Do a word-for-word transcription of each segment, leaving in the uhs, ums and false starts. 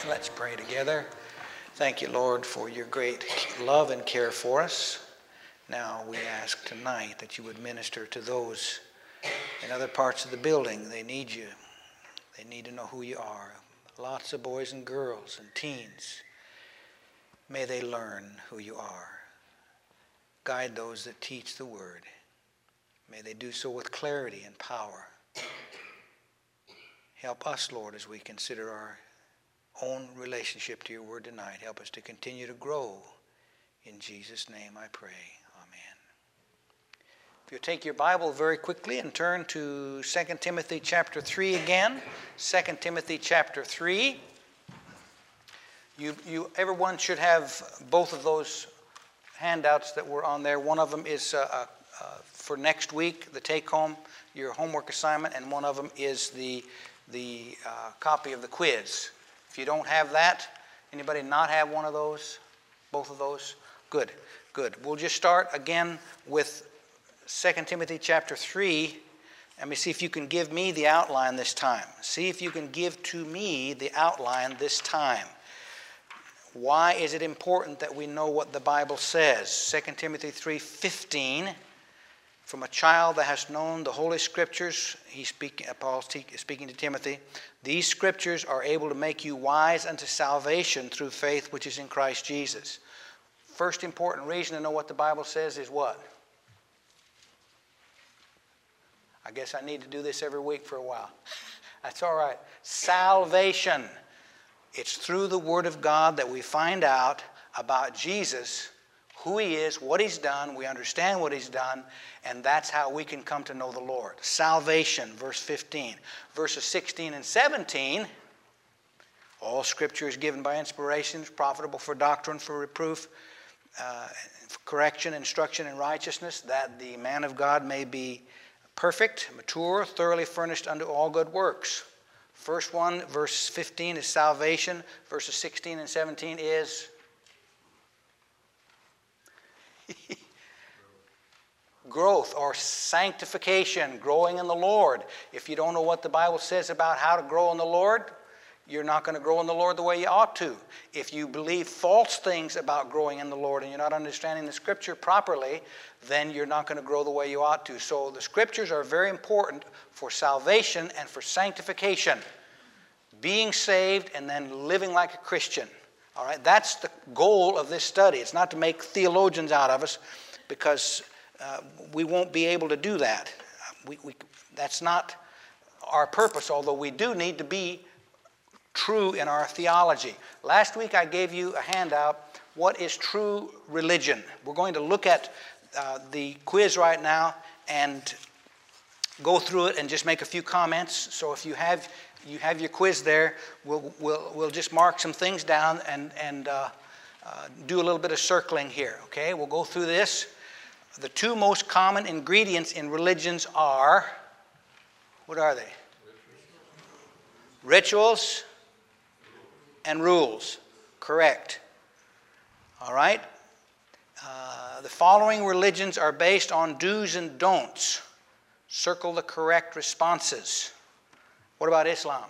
Let's pray together. Thank you, Lord, for your great love and care for us. Now we ask tonight that you would minister to those in other parts of the building. They need you. They need to know who you are. Lots of boys and girls and teens. May they learn who you are. Guide those that teach the word. May they do so with clarity and power. Help us, Lord, as we consider our own relationship to your word tonight. Help us to continue to grow. In Jesus' name I pray. Amen. If you'll take your Bible very quickly and turn to Second Timothy chapter three again. Second Timothy chapter three. You, you, everyone should have both of those handouts that were on there. One of them is uh, uh, for next week, the take-home, your homework assignment, and one of them is the, the uh, copy of the quiz. If you don't have that, anybody not have one of those? Both of those? Good, good. We'll just start again with Second Timothy chapter three. Let me see if you can give me the outline this time. See if you can give to me the outline this time. Why is it important that we know what the Bible says? Second Timothy three fifteen. From a child that has known the Holy Scriptures, he's speaking, Paul's speaking to Timothy, these Scriptures are able to make you wise unto salvation through faith which is in Christ Jesus. First important reason to know what the Bible says is what? I guess I need to do this every week for a while. That's all right. Salvation. It's through the Word of God that we find out about Jesus, who he is, what he's done. We understand what he's done, and that's how we can come to know the Lord. Salvation, verse fifteen. Verses sixteen and seventeen, all Scripture is given by inspiration, is profitable for doctrine, for reproof, uh, for correction, instruction in righteousness, that the man of God may be perfect, mature, thoroughly furnished unto all good works. First one, verse fifteen, is salvation. Verses sixteen and seventeen is growth or sanctification, growing in the Lord. If you don't know what the Bible says about how to grow in the Lord, you're not going to grow in the Lord the way you ought to. If you believe false things about growing in the Lord and you're not understanding the Scripture properly, then you're not going to grow the way you ought to. So the Scriptures are very important for salvation and for sanctification. Being saved and then living like a Christian. All right, that's the goal of this study. It's not to make theologians out of us, because uh, we won't be able to do that. We, we, that's not our purpose, although we do need to be true in our theology. Last week I gave you a handout, what is true religion? We're going to look at uh, the quiz right now and go through it and just make a few comments. So if you have you have your quiz there, we'll we'll we'll just mark some things down and and uh, uh, do a little bit of circling here. Okay, we'll go through this. The two most common ingredients in religions are, what are they? Rituals and rules. Correct. All right. Uh, the following religions are based on do's and don'ts. Circle the correct responses. What about Islam?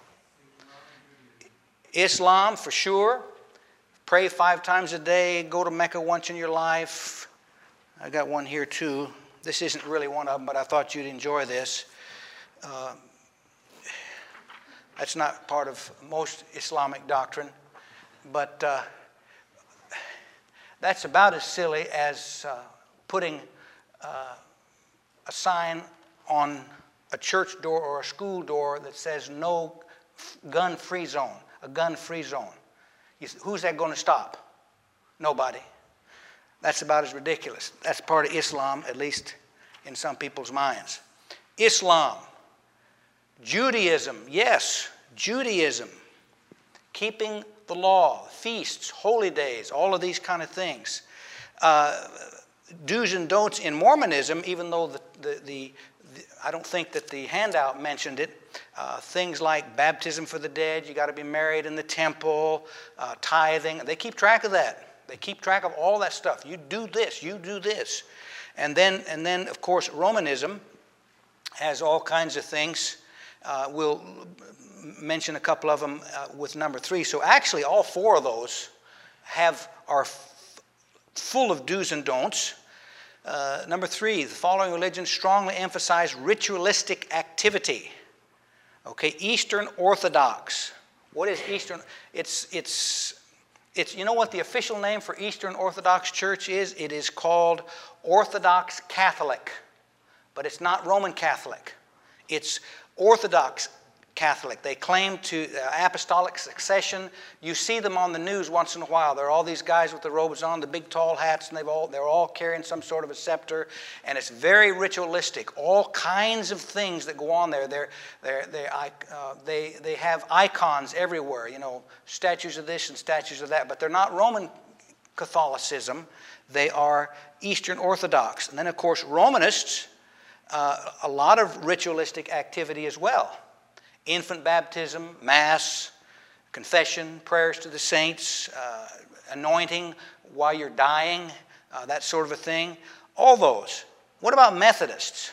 Islam, for sure. Pray five times a day. Go to Mecca once in your life. I got one here too. This isn't really one of them, but I thought you'd enjoy this. Uh, that's not part of most Islamic doctrine, but uh, that's about as silly as uh, putting uh, a sign on a church door or a school door that says no gun-free zone, a gun-free zone. You, who's that going to stop? Nobody. That's about as ridiculous. That's part of Islam, at least in some people's minds. Islam. Judaism, yes, Judaism. Keeping the law, feasts, holy days, all of these kind of things. Uh, do's and don'ts in Mormonism, even though the, the, the, the I don't think that the handout mentioned it. Uh, things like baptism for the dead, you got to be married in the temple, uh, tithing. They keep track of that. They keep track of all that stuff. You do this, you do this. And then, and then of course, Romanism has all kinds of things. Uh, we'll mention a couple of them uh, with number three. So actually, all four of those have are f- full of do's and don'ts. Uh, number three, the following religions strongly emphasize ritualistic activity. Okay, Eastern Orthodox. What is Eastern? It's it's it's. You know what the official name for Eastern Orthodox Church is? It is called Orthodox Catholic, but it's not Roman Catholic. It's Orthodox Catholic. They claim to uh, apostolic succession. You see them on the news once in a while. There are all these guys with the robes on, the big tall hats, and they've all, they're all carrying some sort of a scepter, and it's very ritualistic. All kinds of things that go on there. They're, they're, they're, uh, they, they have icons everywhere, you know, statues of this and statues of that, but they're not Roman Catholicism. They are Eastern Orthodox. And then, of course, Romanists, uh, a lot of ritualistic activity as well. Infant baptism, Mass, confession, prayers to the saints, uh, anointing while you're dying, uh, that sort of a thing. All those. What about Methodists?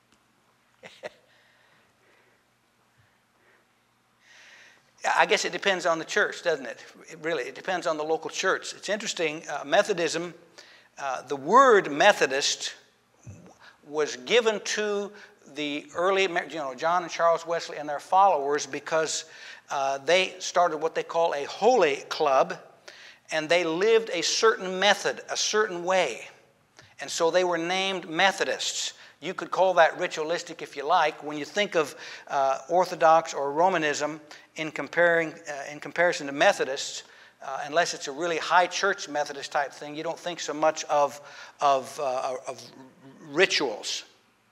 I guess it depends on the church, doesn't it? It really, it depends on the local church. It's interesting, uh, Methodism, uh, the word Methodist was given to the early, you know, John and Charles Wesley and their followers because uh, they started what they call a holy club, and they lived a certain method, a certain way. And so they were named Methodists. You could call that ritualistic if you like. When you think of uh, Orthodox or Romanism in comparing uh, in comparison to Methodists, uh, unless it's a really high church Methodist type thing, you don't think so much of, of, uh, of rituals.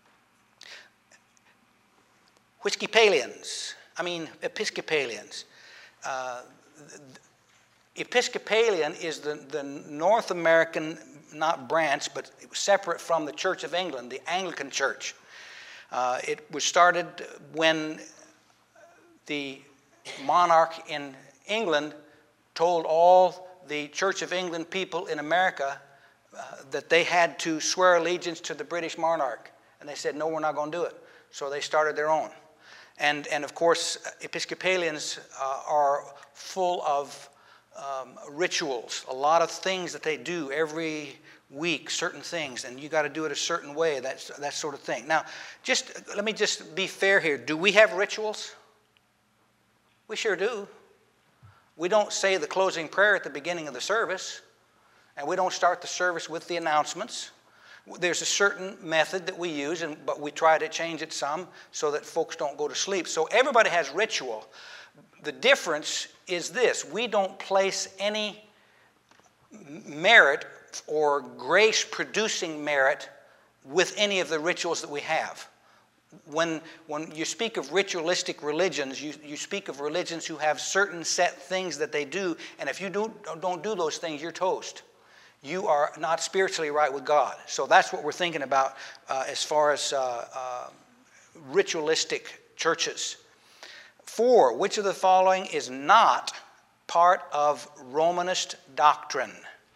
Episcopalians, I mean Episcopalians. Uh, Episcopalian is the, the North American, not branch, but separate from the Church of England, the Anglican Church. Uh, it was started when the monarch in England told all the Church of England people in America uh, that they had to swear allegiance to the British monarch. And they said, no, we're not going to do it. So they started their own. And, and of course, Episcopalians uh, are full of um, rituals, a lot of things that they do every week, certain things, and you got to do it a certain way, that's, that sort of thing. Now, just let me just be fair here. Do we have rituals? We sure do. We don't say the closing prayer at the beginning of the service, and we don't start the service with the announcements. There's a certain method that we use, and, but we try to change it some so that folks don't go to sleep. So everybody has ritual. The difference is this. We don't place any merit or grace-producing merit with any of the rituals that we have. When, when you speak of ritualistic religions, you, you speak of religions who have certain set things that they do, and if you don't, don't do those things, you're toast. You are not spiritually right with God. So that's what we're thinking about uh, as far as uh, uh, ritualistic churches. Four, which of the following is not part of Romanist doctrine?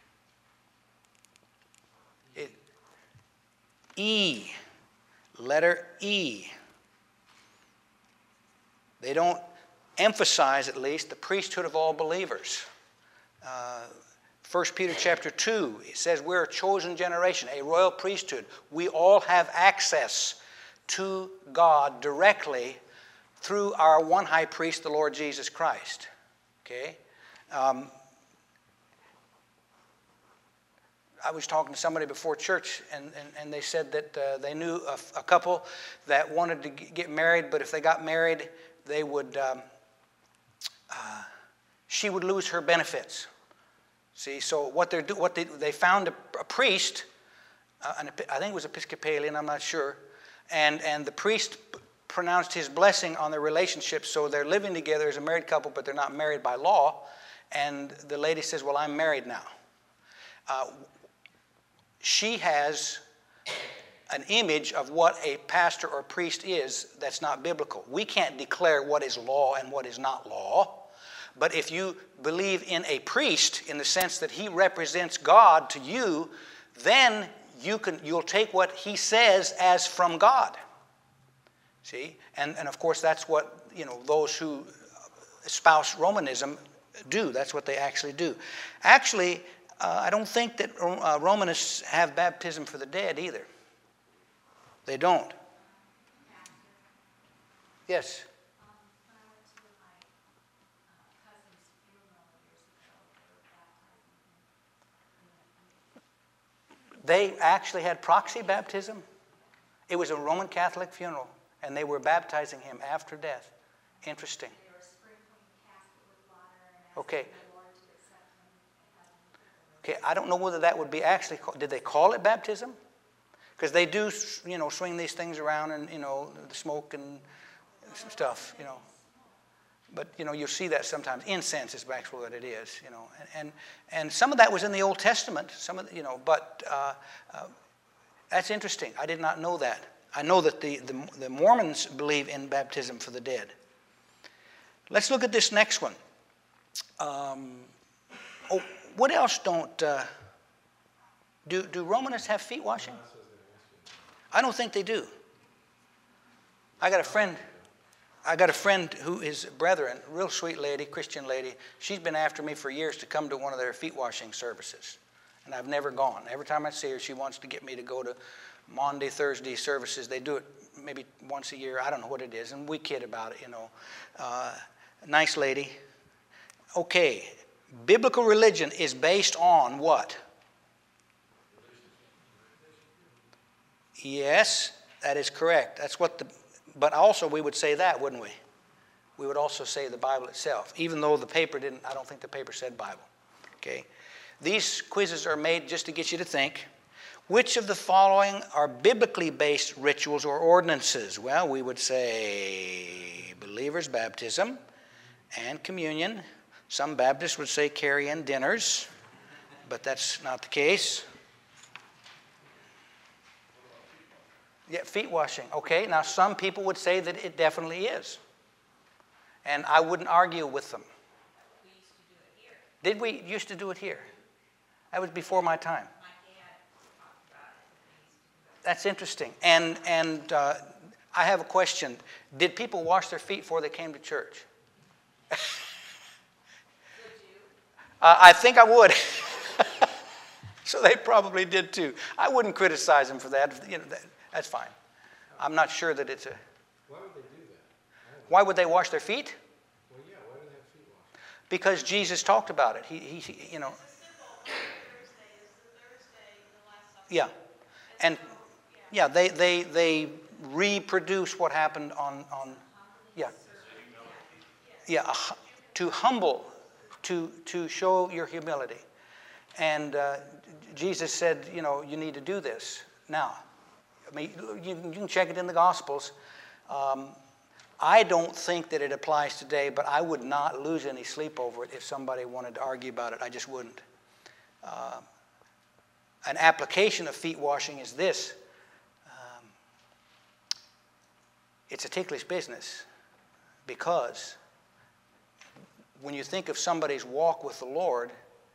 It, E, letter E. They don't emphasize, at least, the priesthood of all believers. Uh, First Peter chapter two, it says we're a chosen generation, a royal priesthood. We all have access to God directly through our one high priest, the Lord Jesus Christ. Okay? Um, I was talking to somebody before church, and, and, and they said that uh, they knew a, a couple that wanted to get married, but if they got married, they would, um, uh, she would lose her benefits. See, so what they're do, what they they found a, a priest, uh, an, I think it was Episcopalian, I'm not sure, and and the priest p- pronounced his blessing on their relationship. So they're living together as a married couple, but they're not married by law. And the lady says, "Well, I'm married now." Uh, she has an image of what a pastor or priest is that's not biblical. We can't declare what is law and what is not law. But if you believe in a priest in the sense that he represents God to you, then you can, you'll take what he says as from God. See? And, and of course, that's what you know, those who espouse Romanism do. That's what they actually do. Actually, uh, I don't think that uh, Romanists have baptism for the dead either. They don't. Yes? They actually had proxy baptism. It was a Roman Catholic funeral, and they were baptizing him after death. Interesting. Okay. Okay, I don't know whether that would be actually called, did they call it baptism? Because they do, you know, swing these things around and, you know, the smoke and stuff, you know. But, you know, you'll see that sometimes. Incense is actually what it is, you know. And and, and some of that was in the Old Testament, some of the, you know, but uh, uh, that's interesting. I did not know that. I know that the, the, the Mormons believe in baptism for the dead. Let's look at this next one. Um, oh, what else don't, uh, do, do Romanists have feet washing? I don't think they do. I got a friend... I got a friend who is brethren, real sweet lady, Christian lady. She's been after me for years to come to one of their feet washing services. And I've never gone. Every time I see her, she wants to get me to go to Monday, Thursday services. They do it maybe once a year. I don't know what it is. And we kid about it, you know. Uh, nice lady. Okay. Biblical religion is based on what? Yes, that is correct. That's what the... But also we would say that, wouldn't we? We would also say the Bible itself, even though the paper didn't, I don't think the paper said Bible. Okay? These quizzes are made just to get you to think. Which of the following are biblically based rituals or ordinances? Well, we would say believers' baptism and communion. Some Baptists would say carry-in dinners, but that's not the case. Yeah, feet washing. Okay, now some people would say that it definitely is. And I wouldn't argue with them. We used to do it here. Did we used to do it here? That was before my time. My dad talked about it. That's interesting. And, and uh, I have a question. Did people wash their feet before they came to church? Would you? Uh, I think I would. So they probably did too. I wouldn't criticize them for that. You know, that that's fine. I'm not sure that it's a... Why would they do that? Why would they wash their feet? Well, yeah, why do they have feet washed? Because Jesus talked about it. He, he, he you know... Yeah. And, yeah, they, they, they reproduce what happened on... on yeah. Yeah, uh, to humble, to, to show your humility. And uh, Jesus said, you know, you need to do this now. I mean, you, you can check it in the Gospels. Um, I don't think that it applies today, but I would not lose any sleep over it if somebody wanted to argue about it. I just wouldn't. Uh, an application of feet washing is this. Um, it's a ticklish business because when you think of somebody's walk with the Lord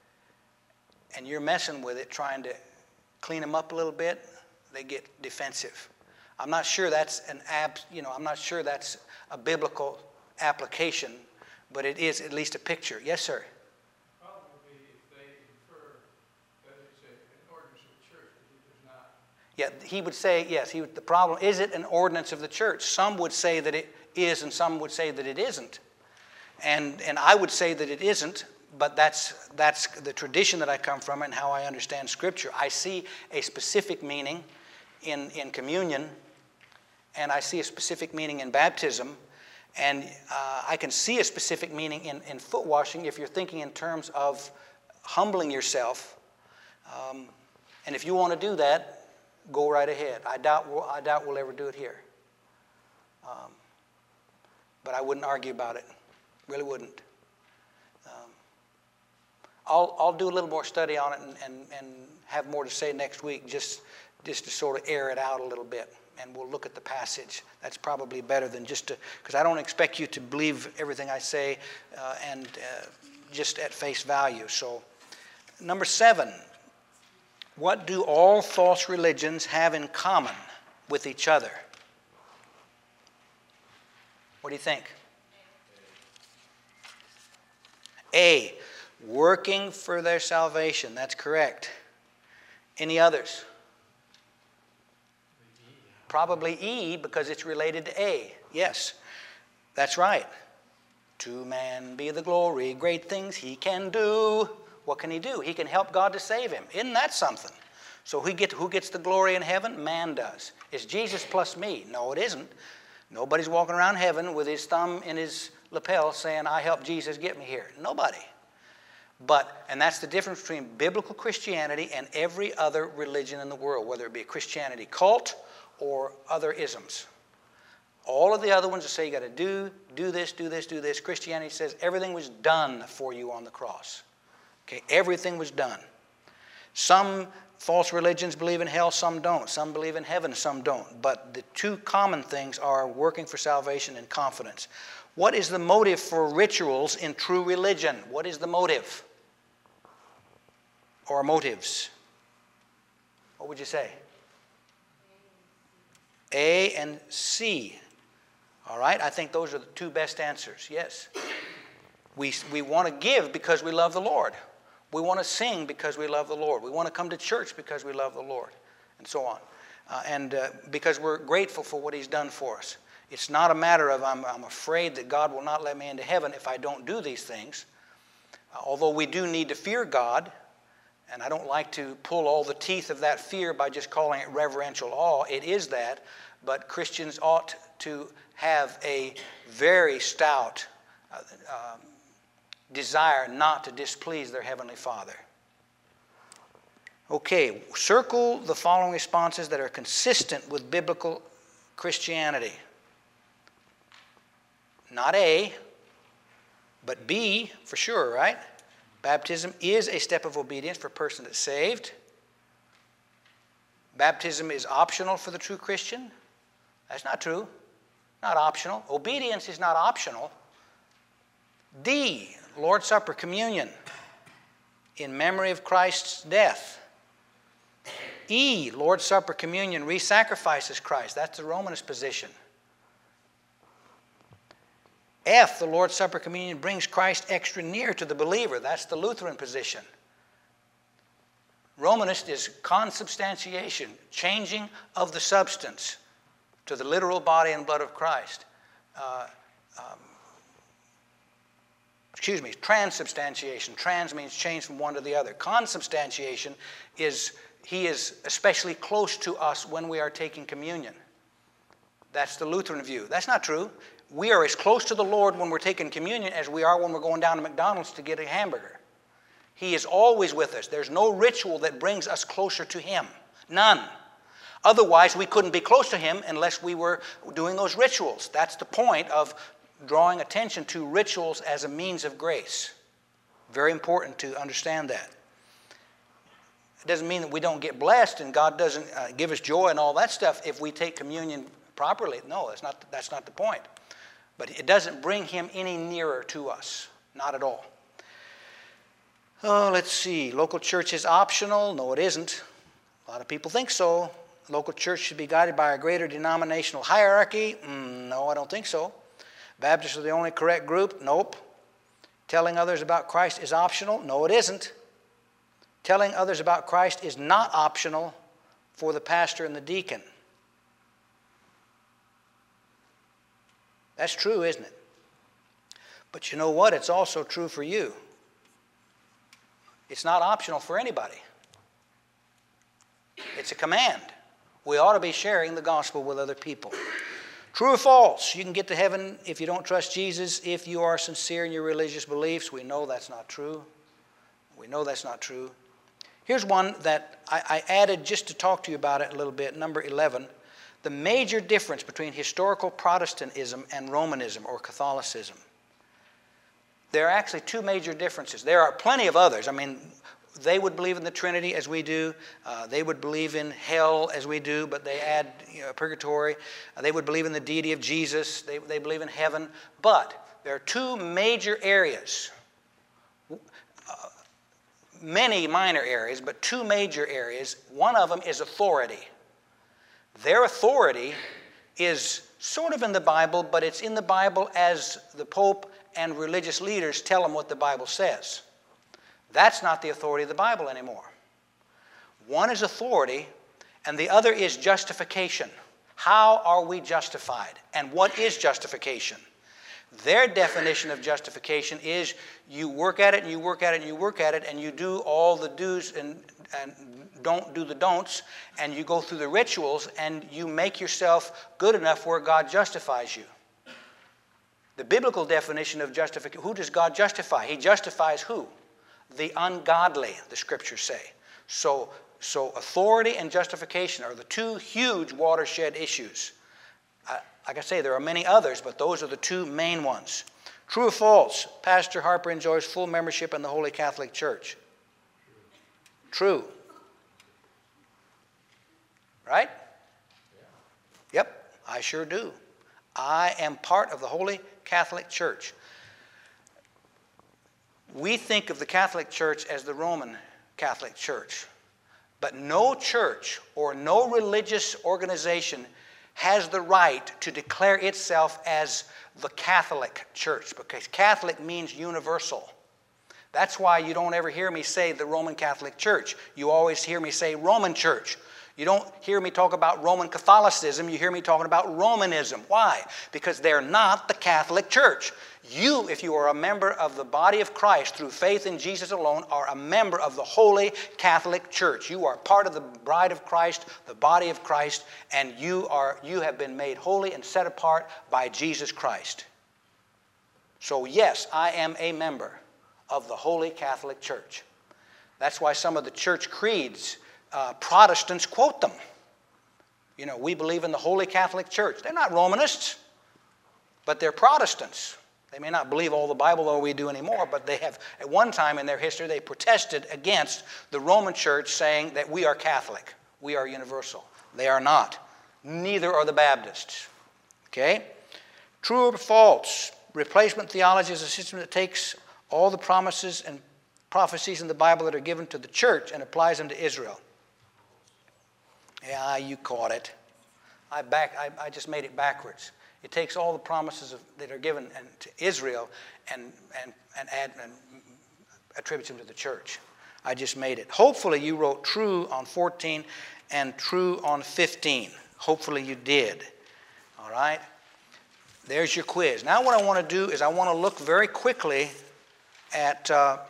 and you're messing with it, trying to clean them up a little bit, they get defensive. I'm not sure that's an ab, you know, I'm not sure that's a biblical application, but it is at least a picture. Yes, sir. Probably if they infer that it's a, an ordinance of the church, that it is not. Yeah, he would say, yes, he would, the problem, is it an ordinance of the church? Some would say that it is and some would say that it isn't. And, and I would say that it isn't, but that's, that's the tradition that I come from and how I understand Scripture. I see a specific meaning in, in communion, and I see a specific meaning in baptism, and uh, I can see a specific meaning in, in foot washing if you're thinking in terms of humbling yourself. Um, and if you want to do that, go right ahead. I doubt we'll, I doubt we'll ever do it here. Um, but I wouldn't argue about it. Really wouldn't. Um, I'll, I'll do a little more study on it and, and, and have more to say next week, just, just to sort of air it out a little bit. And we'll look at the passage. That's probably better than just to, because I don't expect you to believe everything I say uh, and uh, just at face value. So, number seven, what do all false religions have in common with each other? What do you think? A, working for their salvation. That's correct. Any others? Probably E, because it's related to A. Yes, that's right. To man be the glory, great things he can do. What can he do? He can help God to save him. Isn't that something? So who, get, who gets the glory in heaven? Man does. Is Jesus plus me? No, it isn't. Nobody's walking around heaven with his thumb in his lapel saying, I helped Jesus get me here. Nobody. But, and that's the difference between biblical Christianity and every other religion in the world, whether it be a Christianity cult or other isms. All of the other ones that say you got to do, do this, do this, do this. Christianity says everything was done for you on the cross. Okay, everything was done. Some false religions believe in hell, some don't. Some believe in heaven, some don't. But the two common things are working for salvation and confidence. What is the motive for rituals in true religion? What is the motive? Or motives? What would you say? A and C. All right, I think those are the two best answers. Yes. We, we want to give because we love the Lord. We want to sing because we love the Lord. We want to come to church because we love the Lord, and so on. Uh, and uh, because we're grateful for what he's done for us. It's not a matter of I'm, I'm afraid that God will not let me into heaven if I don't do these things. Uh, although we do need to fear God, and I don't like to pull all the teeth of that fear by just calling it reverential awe. It is that, but Christians ought to have a very stout uh, uh, desire not to displease their Heavenly Father. Okay, circle the following responses that are consistent with biblical Christianity. Not A, but B for sure, right? Baptism is a step of obedience for a person that's saved. Baptism is optional for the true Christian. That's not true. Not optional. Obedience is not optional. D, Lord's Supper, communion, in memory of Christ's death. E, Lord's Supper, communion, re-sacrifices Christ. That's the Romanist position. F, the Lord's Supper, communion, brings Christ extra near to the believer. That's the Lutheran position. Romanist is consubstantiation, changing of the substance to the literal body and blood of Christ. Uh, um, excuse me, transubstantiation. Trans means change from one to the other. Consubstantiation is he is especially close to us when we are taking communion. That's the Lutheran view. That's not true. We are as close to the Lord when we're taking communion as we are when we're going down to McDonald's to get a hamburger. He is always with us. There's no ritual that brings us closer to him. None. Otherwise, we couldn't be close to him unless we were doing those rituals. That's the point of drawing attention to rituals as a means of grace. Very important to understand that. It doesn't mean that we don't get blessed and God doesn't uh, give us joy and all that stuff if we take communion properly. No, that's not, that's not the point. But it doesn't bring him any nearer to us. Not at all. Oh, let's see. Local church is optional. No, it isn't. A lot of people think so. Local church should be guided by a greater denominational hierarchy. Mm, no, I don't think so. Baptists are the only correct group. Nope. Telling others about Christ is optional. No, it isn't. Telling others about Christ is not optional for the pastor and the deacon. That's true, isn't it? But you know what? It's also true for you. It's not optional for anybody. It's a command. We ought to be sharing the gospel with other people. True or false? You can get to heaven if you don't trust Jesus, if you are sincere in your religious beliefs. We know that's not true. We know that's not true. Here's one that I, I added just to talk to you about it a little bit, number eleven. The major difference between historical Protestantism and Romanism or Catholicism. There are actually two major differences. There are plenty of others. I mean, they would believe in the Trinity as we do. Uh, they would believe in hell as we do, but they add you know, purgatory. Uh, they would believe in the deity of Jesus. They, they believe in heaven. But there are two major areas, uh, many minor areas, but two major areas. One of them is authority. Their authority is sort of in the Bible, but it's in the Bible as the Pope and religious leaders tell them what the Bible says. That's not the authority of the Bible anymore. One is authority, and the other is justification. How are we justified? And what is justification? Their definition of justification is you work at it and you work at it and you work at it and you do all the do's and, and don't do the don'ts, and you go through the rituals and you make yourself good enough where God justifies you. The biblical definition of justification, who does God justify? He justifies who? The ungodly, the scriptures say. So, so authority and justification are the two huge watershed issues. I, like I say, there are many others, but those are the two main ones. True or false? Pastor Harper enjoys full membership in the Holy Catholic Church. True. Right? Yep, I sure do. I am part of the Holy Catholic Church. We think of the Catholic Church as the Roman Catholic Church. But no church or no religious organization has the right to declare itself as the Catholic Church, because Catholic means universal. That's why you don't ever hear me say the Roman Catholic Church. You always hear me say Roman Church. You don't hear me talk about Roman Catholicism. You hear me talking about Romanism. Why? Because they're not the Catholic Church. You, if you are a member of the body of Christ through faith in Jesus alone, are a member of the Holy Catholic Church. You are part of the bride of Christ, the body of Christ, and you are you have been made holy and set apart by Jesus Christ. So yes, I am a member of the Holy Catholic Church. That's why some of the church creeds, uh, Protestants quote them. You know, we believe in the Holy Catholic Church. They're not Romanists, but they're Protestants. They may not believe all the Bible though we do anymore, but they have, at one time in their history, they protested against the Roman Church, saying that we are Catholic, we are universal. They are not. Neither are the Baptists. Okay? True or false? Replacement theology is a system that takes all the promises and prophecies in the Bible that are given to the church and applies them to Israel. Yeah, you caught it. I, back, I, I just made it backwards. It takes all the promises of, that are given and, to Israel and, and, and, add, and attributes them to the church. I just made it. Hopefully you wrote true on fourteen and true on fifteen. Hopefully you did. All right? There's your quiz. Now what I want to do is I want to look very quickly at uh,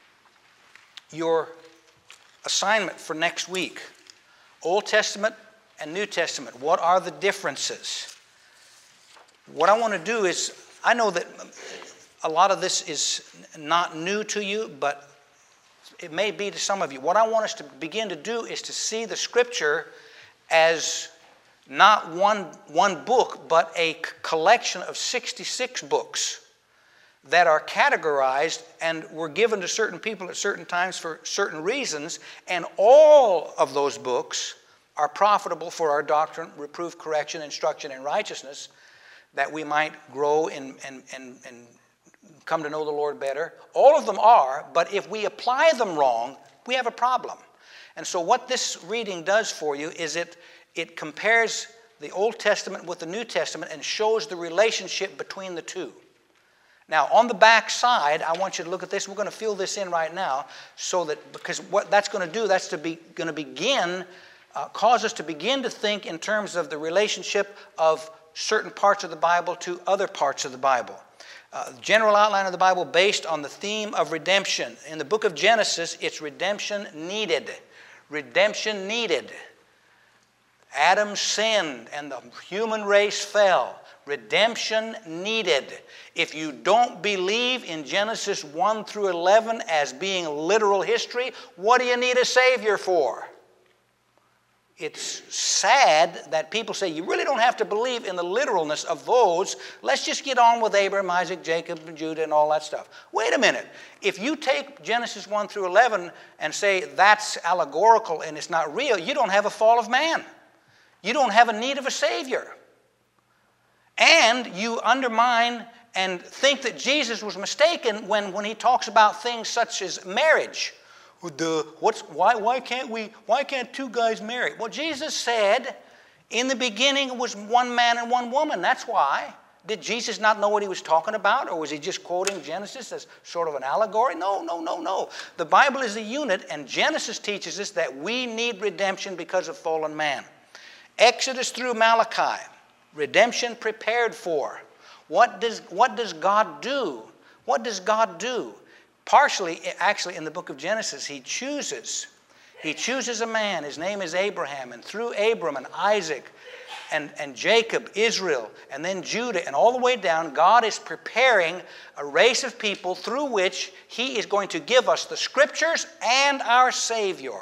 your assignment for next week. Old Testament and New Testament. What are the differences? What I want to do is, I know that a lot of this is not new to you, but it may be to some of you. What I want us to begin to do is to see the Scripture as not one, one book, but a collection of sixty-six books that are categorized and were given to certain people at certain times for certain reasons, and all of those books are profitable for our doctrine, reproof, correction, instruction, and righteousness, that we might grow and, and, and, and come to know the Lord better. All of them are, but if we apply them wrong, we have a problem. And so what this reading does for you is it, it compares the Old Testament with the New Testament and shows the relationship between the two. Now, on the back side, I want you to look at this. We're going to fill this in right now, so that, because what that's going to do, that's to be, going to begin, uh, cause us to begin to think in terms of the relationship of certain parts of the Bible to other parts of the Bible. Uh, general outline of the Bible based on the theme of redemption. In the book of Genesis, it's redemption needed. Redemption needed. Adam sinned and the human race fell. Redemption needed. If you don't believe in Genesis one through eleven as being literal history, what do you need a Savior for? It's sad that people say you really don't have to believe in the literalness of those. Let's just get on with Abraham, Isaac, Jacob, and Judah and all that stuff. Wait a minute. If you take Genesis one through eleven and say that's allegorical and it's not real, you don't have a fall of man. You don't have a need of a Savior. And you undermine and think that Jesus was mistaken when, when he talks about things such as marriage. The, what's, why, why, can't we, why can't two guys marry? Well, Jesus said in the beginning it was one man and one woman. That's why. Did Jesus not know what he was talking about? Or was he just quoting Genesis as sort of an allegory? No, no, no, no. The Bible is a unit, and Genesis teaches us that we need redemption because of fallen man. Exodus through Malachi, redemption prepared for. What does, what does God do? What does God do? Partially, actually, in the book of Genesis, he chooses. He chooses a man. His name is Abraham. And through Abram and Isaac and, and Jacob, Israel, and then Judah, and all the way down, God is preparing a race of people through which he is going to give us the Scriptures and our Savior.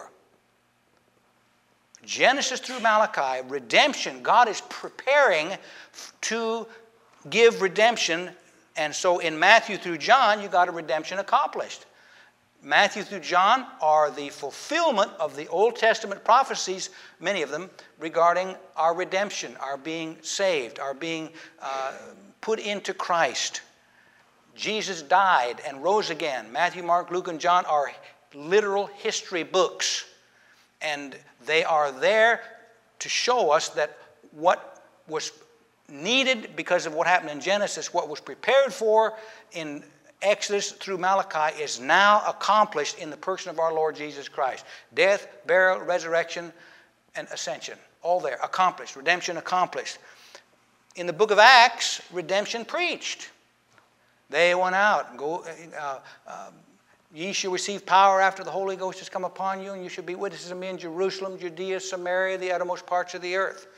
Genesis through Malachi, redemption. God is preparing to give redemption. And so in Matthew through John, you got a redemption accomplished. Matthew through John are the fulfillment of the Old Testament prophecies, many of them, regarding our redemption, our being saved, our being uh, put into Christ. Jesus died and rose again. Matthew, Mark, Luke, and John are literal history books. And they are there to show us that what was needed because of what happened in Genesis, what was prepared for in Exodus through Malachi, is now accomplished in the person of our Lord Jesus Christ. Death, burial, resurrection, and ascension. All there. Accomplished. Redemption accomplished. In the book of Acts, redemption preached. They went out and go... Uh, uh, Ye shall receive power after the Holy Ghost has come upon you, and you shall be witnesses of me in Jerusalem, Judea, Samaria, the uttermost parts of the earth.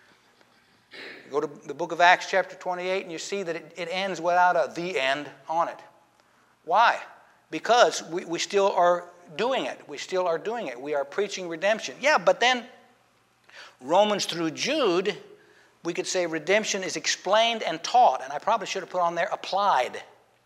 You go to the book of Acts chapter twenty-eight, and you see that it, it ends without a the end on it. Why? Because we, we still are doing it. We still are doing it. We are preaching redemption. Yeah, but then Romans through Jude, we could say redemption is explained and taught, and I probably should have put on there applied.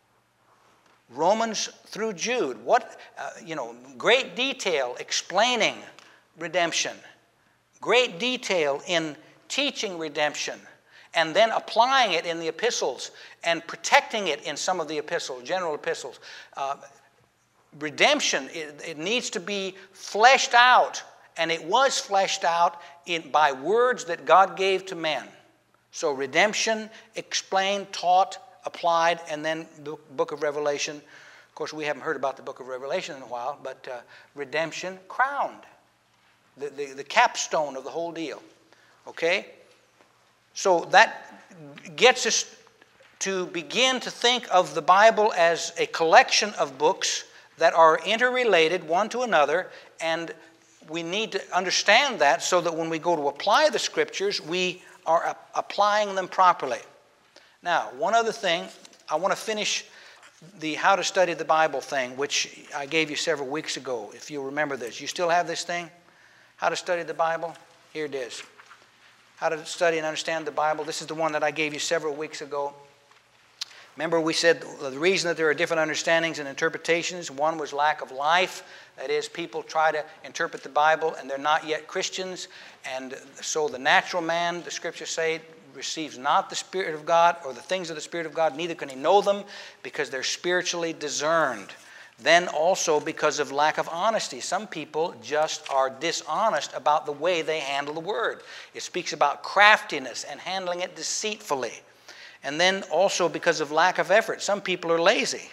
Romans through Jude, what, uh, you know, great detail explaining redemption, great detail in teaching redemption, and then applying it in the epistles and protecting it in some of the epistles, general epistles. Uh, redemption, it, it needs to be fleshed out, and it was fleshed out in, by words that God gave to men. So redemption, explained, taught, applied, and then the book of Revelation. Of course, we haven't heard about the book of Revelation in a while, but uh, redemption crowned. The, the, the capstone of the whole deal. Okay? So that gets us to begin to think of the Bible as a collection of books that are interrelated one to another, and we need to understand that so that when we go to apply the Scriptures, we are applying them properly. Now, one other thing, I want to finish the how to study the Bible thing, which I gave you several weeks ago, if you'll remember this. You still have this thing? How to study the Bible? Here it is. How to study and understand the Bible. This is the one that I gave you several weeks ago. Remember, we said the reason that there are different understandings and interpretations, one was lack of life. That is, people try to interpret the Bible and they're not yet Christians. And so the natural man, the Scriptures say, receives not the Spirit of God or the things of the Spirit of God, neither can he know them because they're spiritually discerned. Then also because of lack of honesty. Some people just are dishonest about the way they handle the Word. It speaks about craftiness and handling it deceitfully. And then also because of lack of effort. Some people are lazy.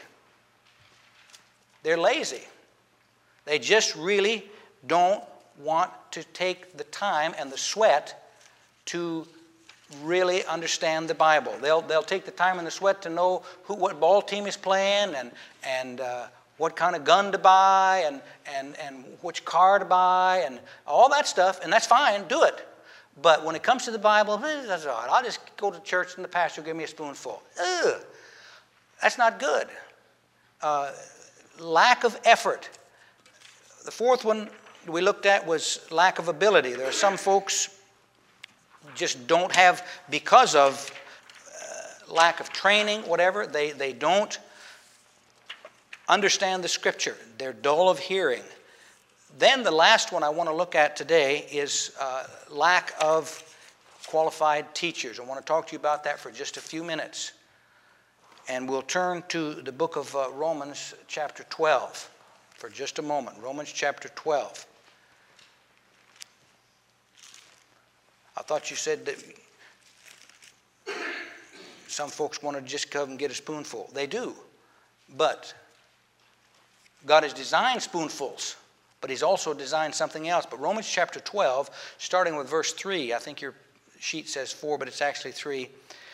They're lazy. They just really don't want to take the time and the sweat to really understand the Bible. They'll, they'll take the time and the sweat to know who, what ball team is playing and, and uh, what kind of gun to buy and, and, and which car to buy and all that stuff. And that's fine. Do it. But when it comes to the Bible, that's all right. I'll just go to church and the pastor will give me a spoonful. Ugh, that's not good. Uh, lack of effort. The fourth one we looked at was lack of ability. There are some folks just don't have, because of uh, lack of training, whatever, they, they don't understand the Scripture. They're dull of hearing. Then the last one I want to look at today is uh, lack of qualified teachers. I want to talk to you about that for just a few minutes. And we'll turn to the book of uh, Romans chapter twelve for just a moment. Romans chapter twelve. I thought you said that Some folks want to just come and get a spoonful. They do. But God has designed spoonfuls, but he's also designed something else. But Romans chapter twelve, starting with verse three, I think your sheet says four, but it's actually three.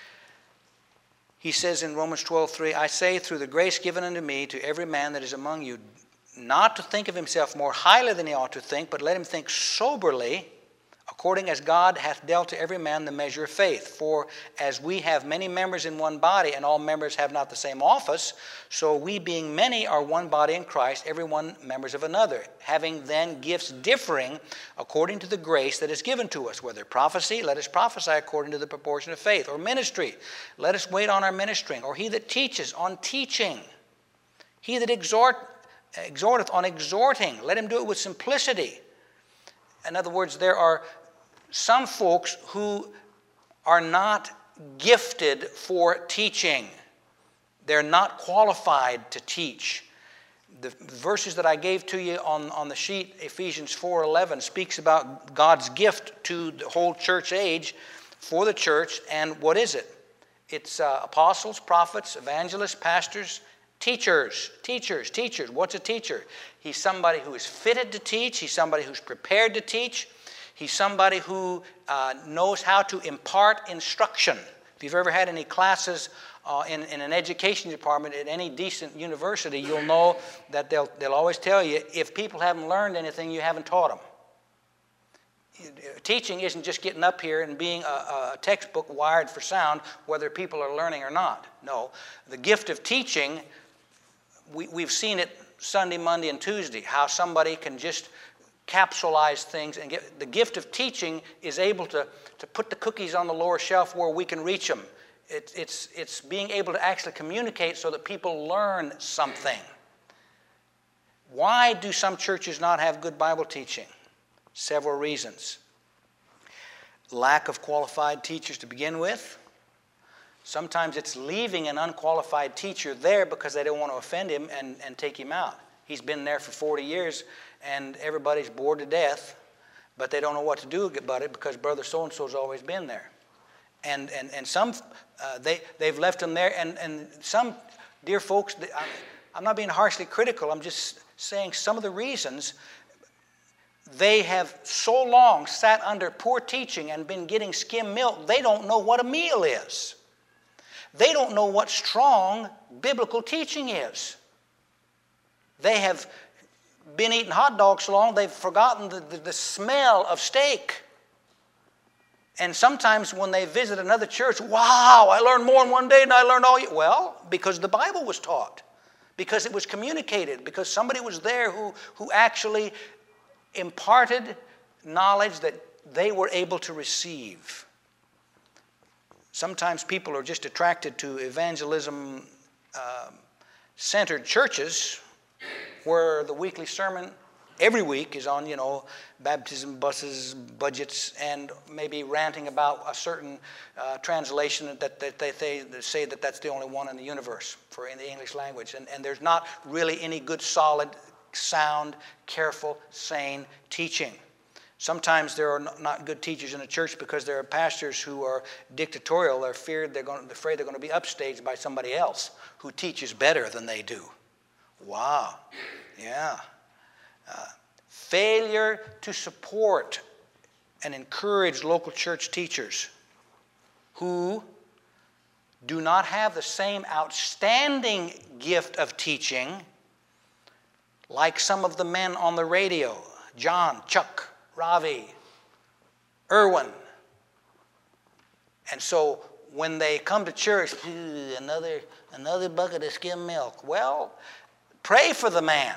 He says in Romans twelve three, I say through the grace given unto me to every man that is among you, not to think of himself more highly than he ought to think, but let him think soberly, according as God hath dealt to every man the measure of faith. For as we have many members in one body, and all members have not the same office, so we being many are one body in Christ, every one members of another, having then gifts differing according to the grace that is given to us. Whether prophecy, let us prophesy according to the proportion of faith. Or ministry, let us wait on our ministering. Or he that teaches, on teaching. He that exhort, exhorteth, on exhorting. Let him do it with simplicity. In other words, there are some folks who are not gifted for teaching. They're not qualified to teach. The verses that I gave to you on, on the sheet, Ephesians four eleven, speaks about God's gift to the whole church age for the church. And what is it? It's uh, apostles, prophets, evangelists, pastors, teachers, teachers, teachers. What's a teacher? He's somebody who is fitted to teach. He's somebody who's prepared to teach. He's somebody who uh, knows how to impart instruction. If you've ever had any classes uh, in, in an education department at any decent university, you'll know that they'll, they'll always tell you, if people haven't learned anything, you haven't taught them. Teaching isn't just getting up here and being a, a textbook wired for sound, whether people are learning or not. No, the gift of teaching, we, we've seen it Sunday, Monday, and Tuesday, how somebody can just capsulize things. And get, the gift of teaching is able to, to put the cookies on the lower shelf where we can reach them. It, it's, it's being able to actually communicate so that people learn something. Why do some churches not have good Bible teaching? Several reasons. Lack of qualified teachers to begin with. Sometimes it's leaving an unqualified teacher there because they don't want to offend him and, and take him out. He's been there for forty years and everybody's bored to death, but they don't know what to do about it because brother so-and-so's always been there. And and, and some, uh, they, they've left him there. And, and some, dear folks, I'm, I'm not being harshly critical. I'm just saying some of the reasons. They have so long sat under poor teaching and been getting skim milk, they don't know what a meal is. They don't know what strong biblical teaching is. They have been eating hot dogs so long, they've forgotten the, the, the smell of steak. And sometimes when they visit another church, wow, I learned more in one day than I learned all year. Well, because the Bible was taught, because it was communicated, because somebody was there who, who actually imparted knowledge that they were able to receive. Sometimes people are just attracted to evangelism uh, centered churches where the weekly sermon every week is on, you know, baptism buses, budgets, and maybe ranting about a certain uh, translation that, that they, they say that that's the only one in the universe for in the English language. And, and there's not really any good, solid, sound, careful, sane teaching. Sometimes there are not good teachers in the church because there are pastors who are dictatorial. They're feared they're going, they're afraid they're going to be upstaged by somebody else who teaches better than they do. Wow. Yeah. Uh, failure to support and encourage local church teachers who do not have the same outstanding gift of teaching like some of the men on the radio, John, Chuck, Ravi, Irwin. And so when they come to church, another, another bucket of skim milk. Well, pray for the man.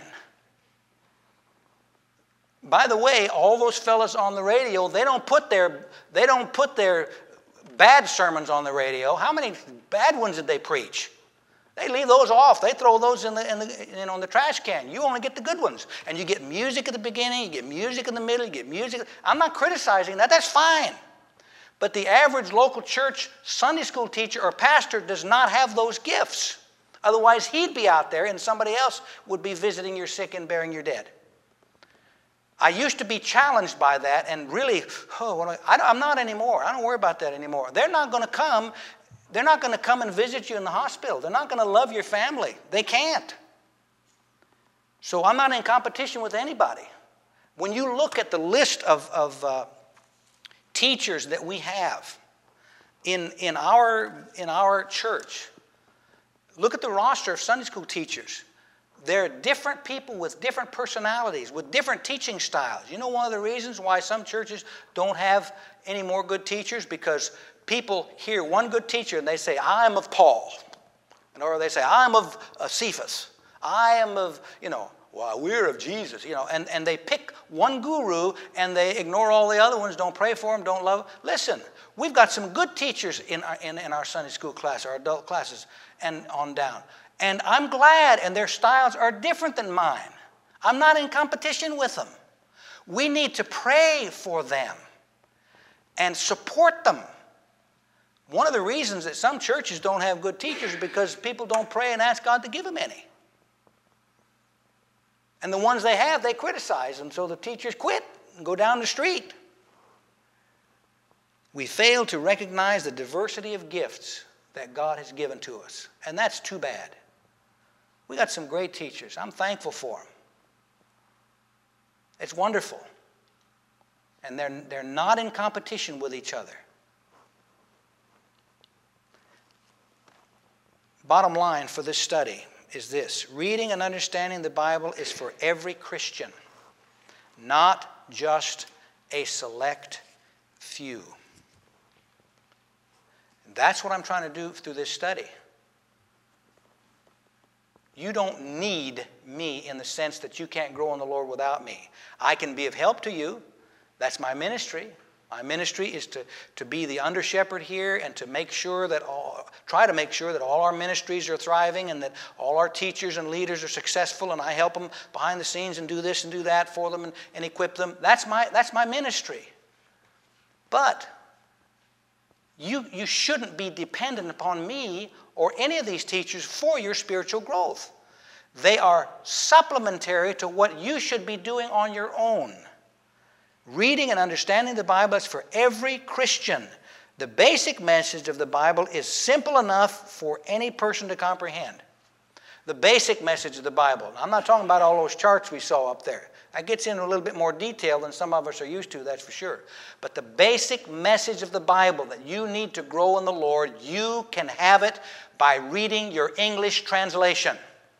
By the way, all those fellas on the radio, they don't put their, they don't put their bad sermons on the radio. How many bad ones did they preach? They leave those off. They throw those in the, in the, you know, in the trash can. You only get the good ones. And you get music at the beginning, you get music in the middle, you get music. I'm not criticizing that. That's fine. But the average local church Sunday school teacher or pastor does not have those gifts. Otherwise, he'd be out there and somebody else would be visiting your sick and burying your dead. I used to be challenged by that and really, oh, what do I, I, I'm not anymore. I don't worry about that anymore. They're not going to come. They're not going to come and visit you in the hospital. They're not going to love your family. They can't. So I'm not in competition with anybody. When you look at the list of, of uh, teachers that we have in, in, our, in our church, look at the roster of Sunday school teachers. They're different people with different personalities, with different teaching styles. You know one of the reasons why some churches don't have any more good teachers? Because people hear one good teacher and they say, I'm of Paul. Or they say, I'm of uh, Cephas. I am of, you know, well, we're of Jesus. You know, and, and they pick one guru and they ignore all the other ones, don't pray for them, don't love them. Listen, we've got some good teachers in our, in, in our Sunday school class, our adult classes, and on down. And I'm glad, and their styles are different than mine. I'm not in competition with them. We need to pray for them and support them. One of the reasons that some churches don't have good teachers is because people don't pray and ask God to give them any. And the ones they have, they criticize them, so the teachers quit and go down the street. We fail to recognize the diversity of gifts that God has given to us, and that's too bad. We got some great teachers. I'm thankful for them. It's wonderful. And they're, they're not in competition with each other. Bottom line for this study is this. Reading and understanding the Bible is for every Christian, not just a select few. And that's what I'm trying to do through this study. You don't need me in the sense that you can't grow in the Lord without me. I can be of help to you. That's my ministry. My ministry is to, to be the under shepherd here and to make sure that all, try to make sure that all our ministries are thriving and that all our teachers and leaders are successful, and I help them behind the scenes and do this and do that for them and, and equip them. That's my, that's my ministry. But you, you shouldn't be dependent upon me or any of these teachers for your spiritual growth. They are supplementary to what you should be doing on your own. Reading and understanding the Bible is for every Christian. The basic message of the Bible is simple enough for any person to comprehend. The basic message of the Bible. I'm not talking about all those charts we saw up there. That gets into a little bit more detail than some of us are used to, that's for sure. But the basic message of the Bible, that you need to grow in the Lord, you can have it by reading your English translation.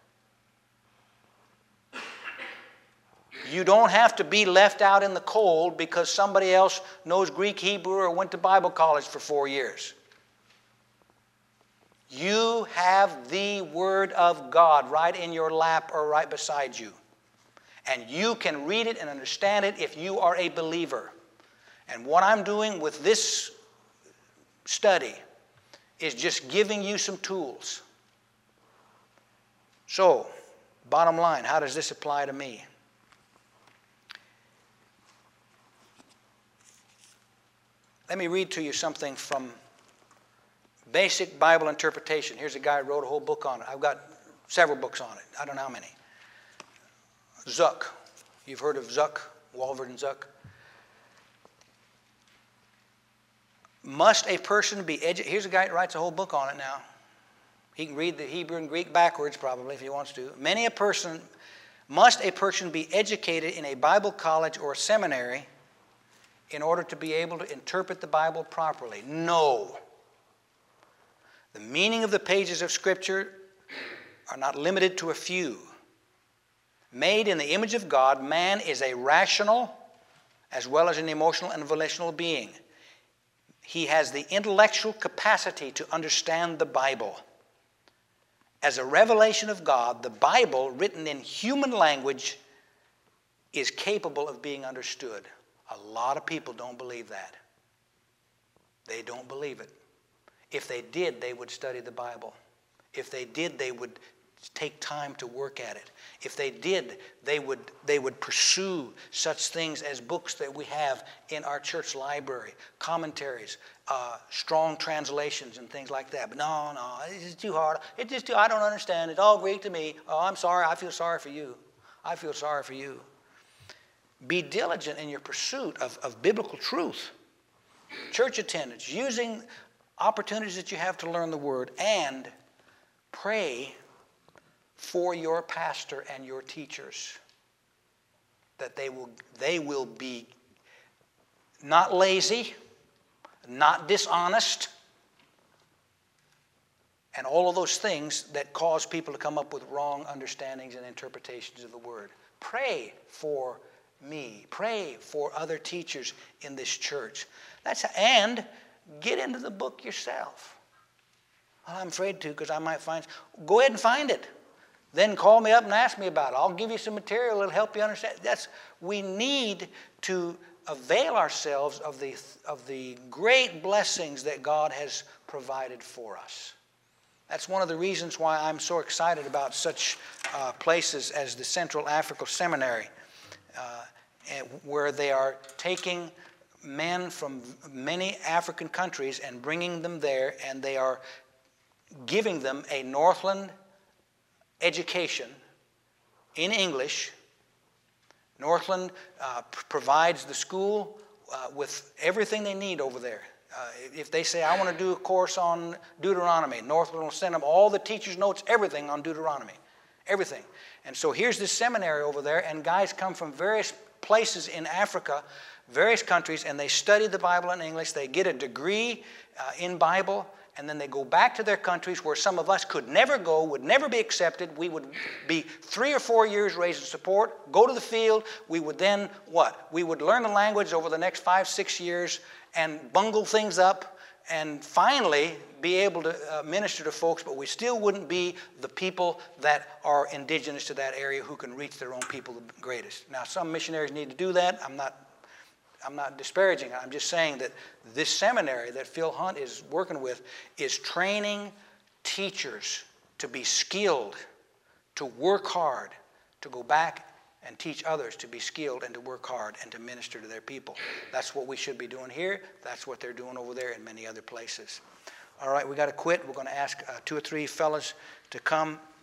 You don't have to be left out in the cold because somebody else knows Greek, Hebrew, or went to Bible college for four years. You have the Word of God right in your lap or right beside you. And you can read it and understand it if you are a believer. And what I'm doing with this study is just giving you some tools. So, bottom line, how does this apply to me? Let me read to you something from Basic Bible Interpretation. Here's a guy who wrote a whole book on it. I've got several books on it. I don't know how many. Zuck. You've heard of Zuck, Walvoord and Zuck? Must a person be educated? Here's a guy that writes a whole book on it now. He can read the Hebrew and Greek backwards probably if he wants to. Many a person, must a person be educated in a Bible college or seminary in order to be able to interpret the Bible properly? No. The meaning of the pages of Scripture are not limited to a few. Made in the image of God, man is a rational as well as an emotional and volitional being. He has the intellectual capacity to understand the Bible. As a revelation of God, the Bible, written in human language, is capable of being understood. A lot of people don't believe that. They don't believe it. If they did, they would study the Bible. If they did, they would take time to work at it. If they did, they would, they would pursue such things as books that we have in our church library, commentaries, uh, strong translations and things like that. But no, no, it's too hard. It's just too, I don't understand. It's all Greek to me. Oh, I'm sorry. I feel sorry for you. I feel sorry for you. Be diligent in your pursuit of, of biblical truth. Church attendance, using opportunities that you have to learn the Word, and pray for your pastor and your teachers that they will, they will be not lazy, not dishonest, and all of those things that cause people to come up with wrong understandings and interpretations of the Word. Pray for me. Pray for other teachers in this church. That's and get into the book yourself. Well, I'm afraid to because I might find. Go ahead and find it. Then call me up and ask me about it. I'll give you some material that'll help you understand. That's we need to avail ourselves of the of the great blessings that God has provided for us. That's one of the reasons why I'm so excited about such uh, places as the Central African Seminary, uh, where they are taking men from many African countries and bringing them there, and they are giving them a Northland education in English. Northland uh, provides the school uh, with everything they need over there. Uh, if they say, I want to do a course on Deuteronomy, Northland will send them all the teacher's notes, everything on Deuteronomy. Everything. And so here's this seminary over there, and guys come from various places in Africa, various countries, and they study the Bible in English. They get a degree uh, in Bible, and then they go back to their countries where some of us could never go, would never be accepted. We would be three or four years raising support, go to the field. We would then, what? We would learn the language over the next five, six years and bungle things up and finally be able to uh, minister to folks, but we still wouldn't be the people that are indigenous to that area who can reach their own people the greatest. Now, some missionaries need to do that. I'm not I'm not disparaging. I'm just saying that this seminary that Phil Hunt is working with is training teachers to be skilled, to work hard, to go back and teach others to be skilled and to work hard and to minister to their people. That's what we should be doing here. That's what they're doing over there in many other places. All right, we got to quit. We're going to ask uh, two or three fellas to come.